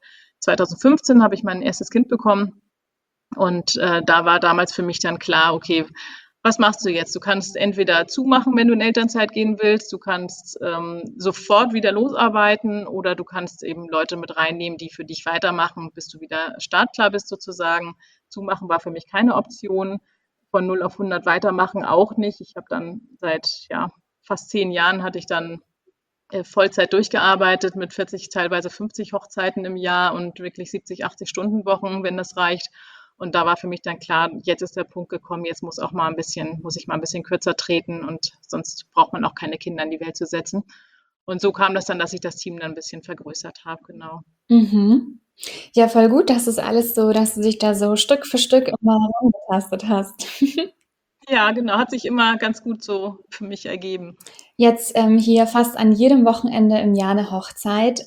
2015 habe ich mein erstes Kind bekommen und, da war damals für mich dann klar: „Okay, was machst du jetzt?“ Du kannst entweder zumachen, wenn du in Elternzeit gehen willst, du kannst, sofort wieder losarbeiten oder du kannst eben Leute mit reinnehmen, die für dich weitermachen, bis du wieder startklar bist sozusagen. Zumachen war für mich keine Option, von 0 auf 100 weitermachen auch nicht. Ich habe dann seit, ja, fast 10 Jahren hatte ich dann, Vollzeit durchgearbeitet mit 40, teilweise 50 Hochzeiten im Jahr und wirklich 70, 80 Stunden Wochen, wenn das reicht. Und da war für mich dann klar, jetzt ist der Punkt gekommen, jetzt muss ich mal ein bisschen kürzer treten und sonst braucht man auch keine Kinder in die Welt zu setzen. Und so kam das dann, dass ich das Team dann ein bisschen vergrößert habe, genau. Mhm. Ja, voll gut, dass es alles so, dass du dich da so Stück für Stück immer herangetastet hast. Ja, genau, hat sich immer ganz gut so für mich ergeben. Jetzt hier fast an jedem Wochenende im Jahr eine Hochzeit.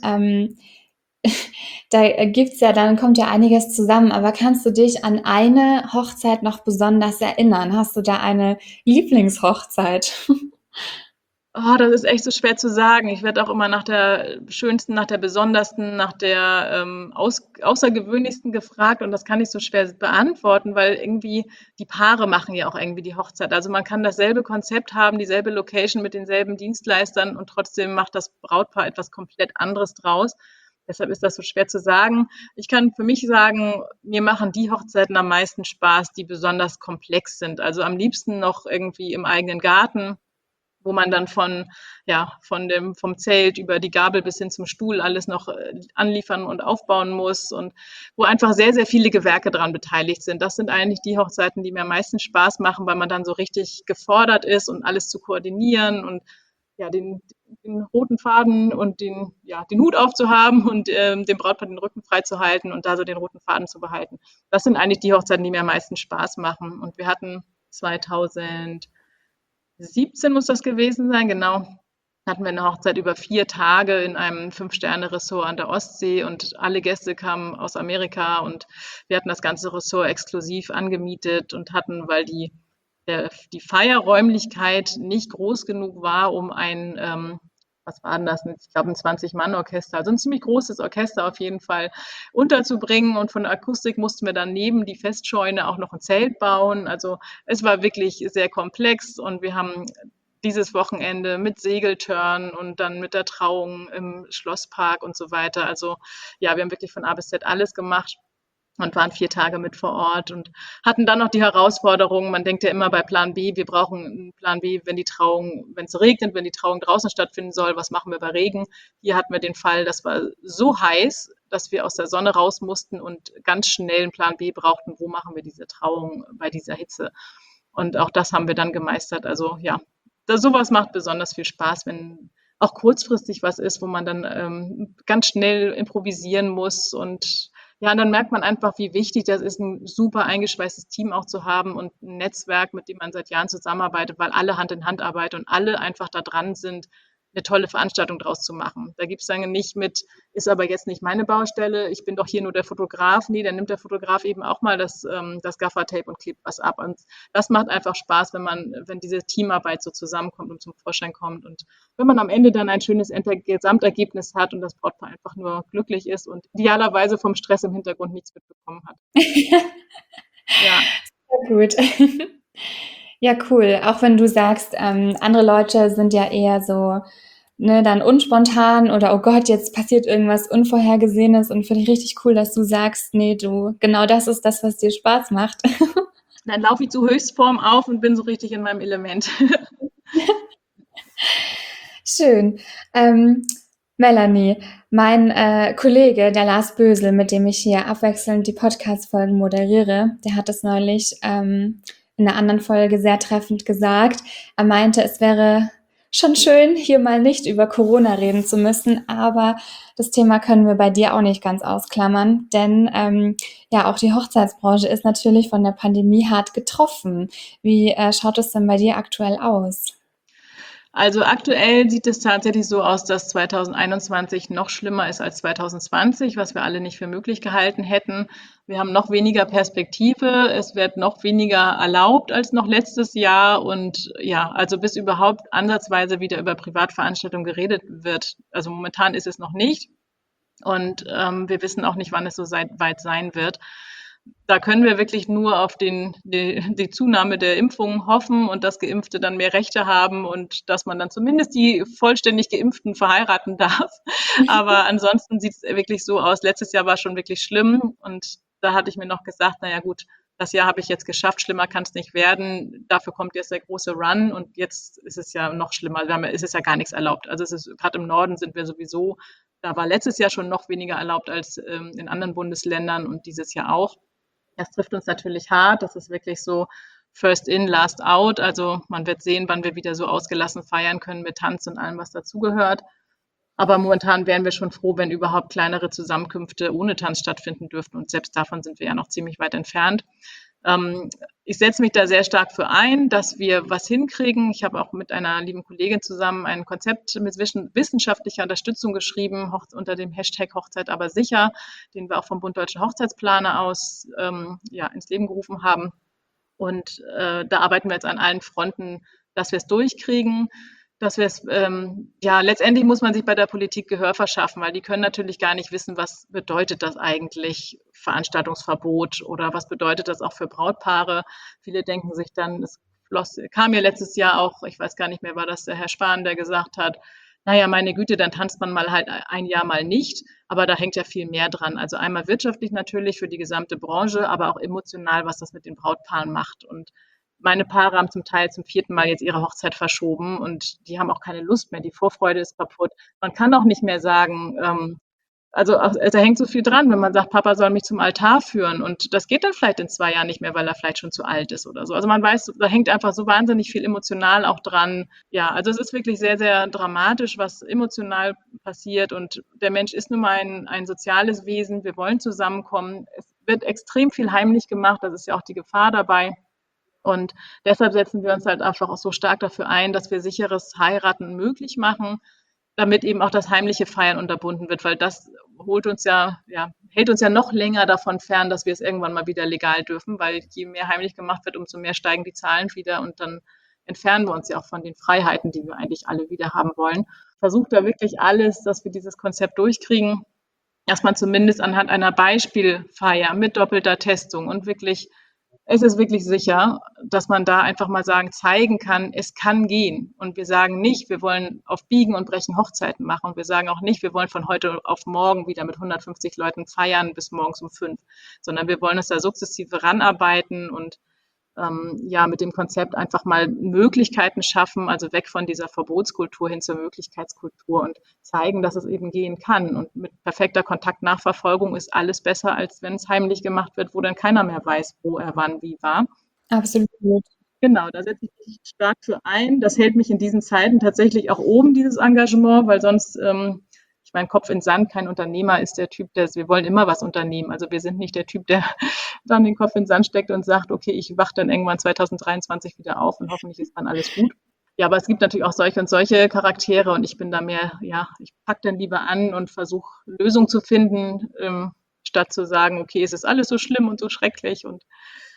Da gibt's ja dann kommt ja einiges zusammen, aber kannst du dich an eine Hochzeit noch besonders erinnern? Hast du da eine Lieblingshochzeit? Oh, das ist echt so schwer zu sagen. Ich werde auch immer nach der schönsten, nach der besondersten, nach der, außergewöhnlichsten gefragt und das kann ich so schwer beantworten, weil irgendwie die Paare machen ja auch irgendwie die Hochzeit. Also, man kann dasselbe Konzept haben, dieselbe Location mit denselben Dienstleistern und trotzdem macht das Brautpaar etwas komplett anderes draus. Deshalb ist das so schwer zu sagen. Ich kann für mich sagen, mir machen die Hochzeiten am meisten Spaß, die besonders komplex sind. Also, am liebsten noch irgendwie im eigenen Garten, wo man dann vom Zelt über die Gabel bis hin zum Stuhl alles noch anliefern und aufbauen muss und wo einfach sehr, sehr viele Gewerke dran beteiligt sind. Das sind eigentlich die Hochzeiten, die mir am meisten Spaß machen, weil man dann so richtig gefordert ist und alles zu koordinieren und ja, den roten Faden und den Hut aufzuhaben und dem Brautpaar den Rücken frei zu halten und da so den roten Faden zu behalten. Das sind eigentlich die Hochzeiten, die mir am meisten Spaß machen. Und wir hatten 2017 muss das gewesen sein, genau. Hatten wir eine Hochzeit über 4 Tage in einem Fünf-Sterne-Ressort an der Ostsee und alle Gäste kamen aus Amerika und wir hatten das ganze Ressort exklusiv angemietet und hatten, weil die Feierräumlichkeit nicht groß genug war, um was war denn das? Ich glaube, ein 20-Mann-Orchester, also ein ziemlich großes Orchester auf jeden Fall unterzubringen. Und von der Akustik mussten wir dann neben die Festscheune auch noch ein Zelt bauen. Also es war wirklich sehr komplex und wir haben dieses Wochenende mit Segeltörn und dann mit der Trauung im Schlosspark und so weiter. Also ja, wir haben wirklich von A bis Z alles gemacht und waren 4 Tage mit vor Ort und hatten dann noch die Herausforderung, man denkt ja immer bei Plan B, wir brauchen einen Plan B, wenn es regnet, wenn die Trauung draußen stattfinden soll, was machen wir bei Regen? Hier hatten wir den Fall, das war so heiß, dass wir aus der Sonne raus mussten und ganz schnell einen Plan B brauchten, wo machen wir diese Trauung bei dieser Hitze? Und auch das haben wir dann gemeistert. Also ja, sowas macht besonders viel Spaß, wenn auch kurzfristig was ist, wo man dann ganz schnell improvisieren muss. Und ja, und dann merkt man einfach, wie wichtig das ist, ein super eingeschweißtes Team auch zu haben und ein Netzwerk, mit dem man seit Jahren zusammenarbeitet, weil alle Hand in Hand arbeiten und alle einfach da dran sind, eine tolle Veranstaltung draus zu machen. Da gibt es dann nicht mit, ist aber jetzt nicht meine Baustelle, ich bin doch hier nur der Fotograf. Nee, dann nimmt der Fotograf eben auch mal das Gaffertape und klebt was ab. Und das macht einfach Spaß, wenn diese Teamarbeit so zusammenkommt und zum Vorschein kommt. Und wenn man am Ende dann ein schönes Gesamtergebnis hat und das Brautpaar einfach nur glücklich ist und idealerweise vom Stress im Hintergrund nichts mitbekommen hat. Ja. Sehr gut. Ja, cool. Auch wenn du sagst, andere Leute sind ja eher so, ne, dann unspontan oder oh Gott, jetzt passiert irgendwas Unvorhergesehenes und finde ich richtig cool, dass du sagst, nee, genau das ist das, was dir Spaß macht. Dann laufe ich zu Höchstform auf und bin so richtig in meinem Element. Schön. Melanie, mein Kollege, der Lars Bösel, mit dem ich hier abwechselnd die Podcast-Folgen moderiere, der hat es neulich in einer anderen Folge sehr treffend gesagt. Er meinte, es wäre schon schön, hier mal nicht über Corona reden zu müssen, aber das Thema können wir bei dir auch nicht ganz ausklammern, denn ja, auch die Hochzeitsbranche ist natürlich von der Pandemie hart getroffen. Wie schaut es denn bei dir aktuell aus? Also aktuell sieht es tatsächlich so aus, dass 2021 noch schlimmer ist als 2020, was wir alle nicht für möglich gehalten hätten. Wir haben noch weniger Perspektive, es wird noch weniger erlaubt als noch letztes Jahr und ja, also bis überhaupt ansatzweise wieder über Privatveranstaltungen geredet wird. Also momentan ist es noch nicht und wir wissen auch nicht, wann es so weit sein wird. Da können wir wirklich nur auf die Zunahme der Impfungen hoffen und dass Geimpfte dann mehr Rechte haben und dass man dann zumindest die vollständig Geimpften verheiraten darf. Aber ansonsten sieht es wirklich so aus. Letztes Jahr war schon wirklich schlimm und da hatte ich mir noch gesagt, naja gut, das Jahr habe ich jetzt geschafft, schlimmer kann es nicht werden. Dafür kommt jetzt der große Run und jetzt ist es ja noch schlimmer. Es ist ja gar nichts erlaubt. Also es ist gerade im Norden sind wir sowieso, da war letztes Jahr schon noch weniger erlaubt als in anderen Bundesländern und dieses Jahr auch. Das trifft uns natürlich hart. Das ist wirklich so first in, last out. Also man wird sehen, wann wir wieder so ausgelassen feiern können mit Tanz und allem, was dazugehört. Aber momentan wären wir schon froh, wenn überhaupt kleinere Zusammenkünfte ohne Tanz stattfinden dürften. Und selbst davon sind wir ja noch ziemlich weit entfernt. Ich setze mich da sehr stark für ein, dass wir was hinkriegen. Ich habe auch mit einer lieben Kollegin zusammen ein Konzept mit wissenschaftlicher Unterstützung geschrieben, unter dem Hashtag Hochzeit aber sicher, den wir auch vom Bund Deutscher Hochzeitsplaner aus ins Leben gerufen haben. Und da arbeiten wir jetzt an allen Fronten, dass wir es durchkriegen. Dass wir es, letztendlich muss man sich bei der Politik Gehör verschaffen, weil die können natürlich gar nicht wissen, was bedeutet das eigentlich, Veranstaltungsverbot oder was bedeutet das auch für Brautpaare. Viele denken sich dann, kam ja letztes Jahr auch, ich weiß gar nicht mehr, war das der Herr Spahn, der gesagt hat, naja, meine Güte, dann tanzt man mal halt ein Jahr mal nicht, aber da hängt ja viel mehr dran. Also einmal wirtschaftlich natürlich für die gesamte Branche, aber auch emotional, was das mit den Brautpaaren macht. Und meine Paare haben zum Teil zum 4. Mal jetzt ihre Hochzeit verschoben und die haben auch keine Lust mehr. Die Vorfreude ist kaputt. Man kann auch nicht mehr sagen, da hängt so viel dran, wenn man sagt, Papa soll mich zum Altar führen und das geht dann vielleicht in 2 Jahren nicht mehr, weil er vielleicht schon zu alt ist oder so. Also man weiß, da hängt einfach so wahnsinnig viel emotional auch dran. Ja, also es ist wirklich sehr, sehr dramatisch, was emotional passiert und der Mensch ist nun mal ein soziales Wesen. Wir wollen zusammenkommen. Es wird extrem viel heimlich gemacht. Das ist ja auch die Gefahr dabei. Und deshalb setzen wir uns halt einfach auch so stark dafür ein, dass wir sicheres Heiraten möglich machen, damit eben auch das heimliche Feiern unterbunden wird, weil das hält uns ja noch länger davon fern, dass wir es irgendwann mal wieder legal dürfen, weil je mehr heimlich gemacht wird, umso mehr steigen die Zahlen wieder und dann entfernen wir uns ja auch von den Freiheiten, die wir eigentlich alle wieder haben wollen. Versucht da wirklich alles, dass wir dieses Konzept durchkriegen, dass man zumindest anhand einer Beispielfeier mit doppelter Testung und wirklich Es ist wirklich sicher, dass man da einfach mal zeigen kann, es kann gehen. Und wir sagen nicht, wir wollen auf Biegen und Brechen Hochzeiten machen. Und wir sagen auch nicht, wir wollen von heute auf morgen wieder mit 150 Leuten feiern bis morgens um 5, sondern wir wollen uns da sukzessive ranarbeiten und mit dem Konzept einfach mal Möglichkeiten schaffen, also weg von dieser Verbotskultur hin zur Möglichkeitskultur und zeigen, dass es eben gehen kann. Und mit perfekter Kontaktnachverfolgung ist alles besser, als wenn es heimlich gemacht wird, wo dann keiner mehr weiß, wo er wann wie war. Absolut. Genau, da setze ich mich stark für ein. Das hält mich in diesen Zeiten tatsächlich auch oben, dieses Engagement, weil sonst ich meine, Kopf in Sand, kein Unternehmer ist der Typ, wir wollen immer was unternehmen. Also wir sind nicht der Typ, der dann den Kopf in den Sand steckt und sagt, okay, ich wache dann irgendwann 2023 wieder auf und hoffentlich ist dann alles gut. Ja, aber es gibt natürlich auch solche und solche Charaktere und ich bin da mehr, ich packe dann lieber an und versuche Lösungen zu finden, statt zu sagen, okay, es ist alles so schlimm und so schrecklich und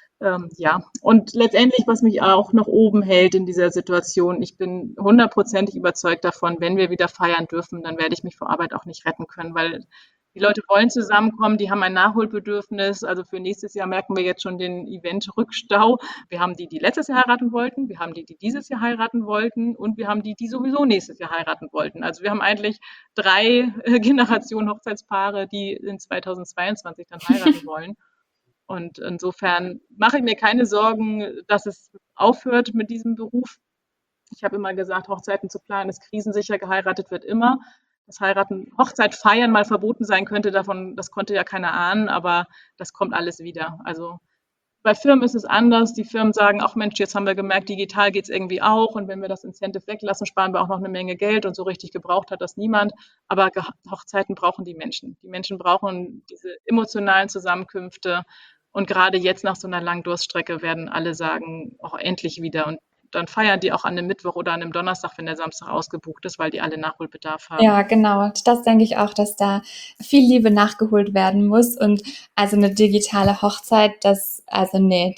und letztendlich, was mich auch noch oben hält in dieser Situation, ich bin 100%ig überzeugt davon, wenn wir wieder feiern dürfen, dann werde ich mich vor Arbeit auch nicht retten können, weil die Leute wollen zusammenkommen, die haben ein Nachholbedürfnis. Also für nächstes Jahr merken wir jetzt schon den Event-Rückstau. Wir haben die letztes Jahr heiraten wollten, wir haben die dieses Jahr heiraten wollten und wir haben die sowieso nächstes Jahr heiraten wollten. Also wir haben eigentlich 3 Generationen Hochzeitspaare, die in 2022 dann heiraten wollen. Und insofern mache ich mir keine Sorgen, dass es aufhört mit diesem Beruf. Ich habe immer gesagt, Hochzeiten zu planen ist krisensicher, geheiratet wird immer. Dass Hochzeit feiern mal verboten sein könnte, das konnte ja keiner ahnen, aber das kommt alles wieder. Also bei Firmen ist es anders. Die Firmen sagen, ach Mensch, jetzt haben wir gemerkt, digital geht es irgendwie auch und wenn wir das Incentive weglassen, sparen wir auch noch eine Menge Geld und so richtig gebraucht hat das niemand. Aber Hochzeiten brauchen die Menschen. Die Menschen brauchen diese emotionalen Zusammenkünfte und gerade jetzt nach so einer langen Durststrecke werden alle sagen, oh, endlich wieder. Und dann feiern die auch an einem Mittwoch oder an einem Donnerstag, wenn der Samstag ausgebucht ist, weil die alle Nachholbedarf haben. Ja, genau. Das denke ich auch, dass da viel Liebe nachgeholt werden muss. Und also eine digitale Hochzeit, Nein,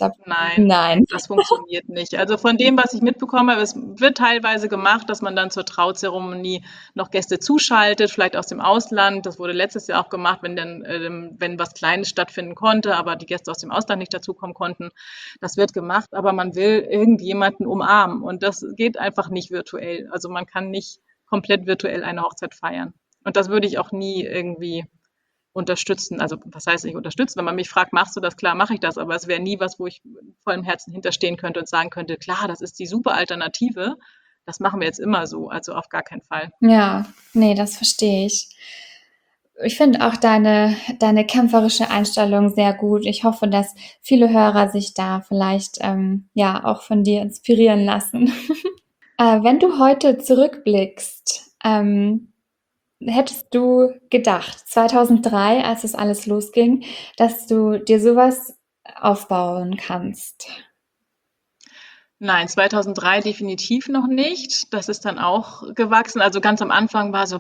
das funktioniert nicht. Also von dem, was ich mitbekomme, es wird teilweise gemacht, dass man dann zur Trauzeremonie noch Gäste zuschaltet, vielleicht aus dem Ausland. Das wurde letztes Jahr auch gemacht, wenn was Kleines stattfinden konnte, aber die Gäste aus dem Ausland nicht dazukommen konnten. Das wird gemacht, aber man will irgendjemanden umarmen und das geht einfach nicht virtuell. Also man kann nicht komplett virtuell eine Hochzeit feiern. Und das würde ich auch nie irgendwie unterstützen. Also was heißt nicht unterstützen? Wenn man mich fragt, machst du das? Klar, mache ich das. Aber es wäre nie was, wo ich vollem Herzen hinterstehen könnte und sagen könnte, klar, das ist die super Alternative. Das machen wir jetzt immer so. Also auf gar keinen Fall. Ja, nee, das verstehe ich. Ich finde auch deine kämpferische Einstellung sehr gut. Ich hoffe, dass viele Hörer sich da vielleicht auch von dir inspirieren lassen. Wenn du heute zurückblickst, hättest du gedacht, 2003, als es alles losging, dass du dir sowas aufbauen kannst? Nein, 2003 definitiv noch nicht. Das ist dann auch gewachsen. Also ganz am Anfang war so,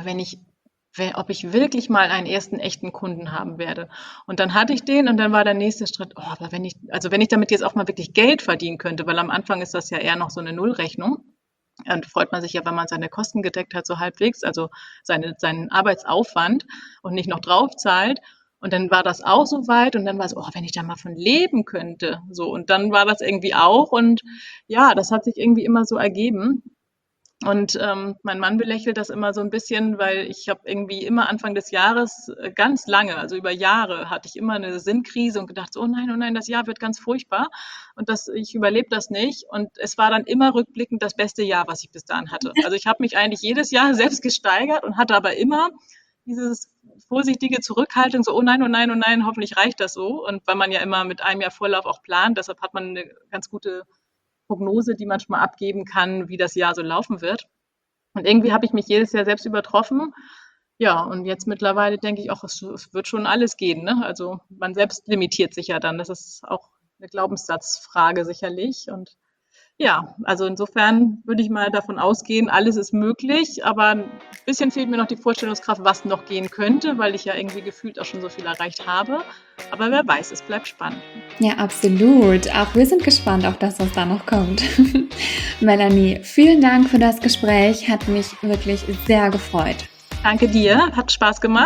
ob ich wirklich mal einen ersten echten Kunden haben werde. Und dann hatte ich den und dann war der nächste Schritt, aber wenn ich damit jetzt auch mal wirklich Geld verdienen könnte, weil am Anfang ist das ja eher noch so eine Nullrechnung. Und freut man sich ja, wenn man seine Kosten gedeckt hat, so halbwegs, also seinen Arbeitsaufwand und nicht noch drauf zahlt. Und dann war das auch so weit und dann war es, wenn ich da mal von leben könnte. So, und dann war das irgendwie auch und ja, das hat sich irgendwie immer so ergeben. Und mein Mann belächelt das immer so ein bisschen, weil ich habe irgendwie immer Anfang des Jahres ganz lange, also über Jahre, hatte ich immer eine Sinnkrise und gedacht, oh nein, das Jahr wird ganz furchtbar und ich überlebe das nicht. Und es war dann immer rückblickend das beste Jahr, was ich bis dahin hatte. Also ich habe mich eigentlich jedes Jahr selbst gesteigert und hatte aber immer dieses vorsichtige Zurückhaltung, so oh nein, hoffentlich reicht das so. Und weil man ja immer mit einem Jahr Vorlauf auch plant, deshalb hat man eine ganz gute Prognose, die man schon mal abgeben kann, wie das Jahr so laufen wird. Und irgendwie habe ich mich jedes Jahr selbst übertroffen. Ja, und jetzt mittlerweile denke ich auch, es wird schon alles gehen. Ne? Also man selbst limitiert sich ja dann. Das ist auch eine Glaubenssatzfrage sicherlich. Und ja, also insofern würde ich mal davon ausgehen, alles ist möglich, aber ein bisschen fehlt mir noch die Vorstellungskraft, was noch gehen könnte, weil ich ja irgendwie gefühlt auch schon so viel erreicht habe. Aber wer weiß, es bleibt spannend. Ja, absolut. Auch wir sind gespannt auf das, was da noch kommt. Melanie, vielen Dank für das Gespräch. Hat mich wirklich sehr gefreut. Danke dir, hat Spaß gemacht.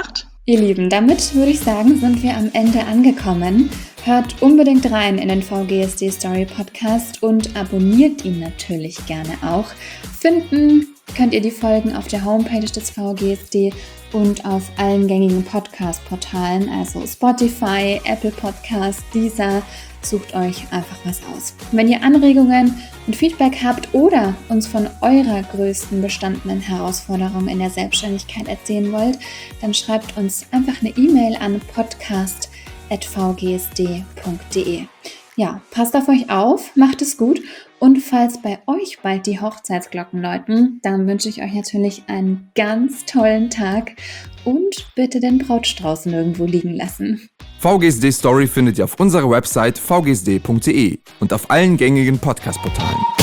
Ihr Lieben, damit würde ich sagen, sind wir am Ende angekommen. Hört unbedingt rein in den VGSD Story Podcast und abonniert ihn natürlich gerne auch. Finden könnt ihr die Folgen auf der Homepage des VGSD und auf allen gängigen Podcast-Portalen, also Spotify, Apple Podcasts, Deezer. Sucht euch einfach was aus. Wenn ihr Anregungen und Feedback habt oder uns von eurer größten bestandenen Herausforderung in der Selbstständigkeit erzählen wollt, dann schreibt uns einfach eine E-Mail an podcast@vgsd.de. Ja, passt auf euch auf, macht es gut und falls bei euch bald die Hochzeitsglocken läuten, dann wünsche ich euch natürlich einen ganz tollen Tag und bitte den Brautstrauß nirgendwo liegen lassen. VGSD Story findet ihr auf unserer Website vgsd.de und auf allen gängigen Podcast-Portalen.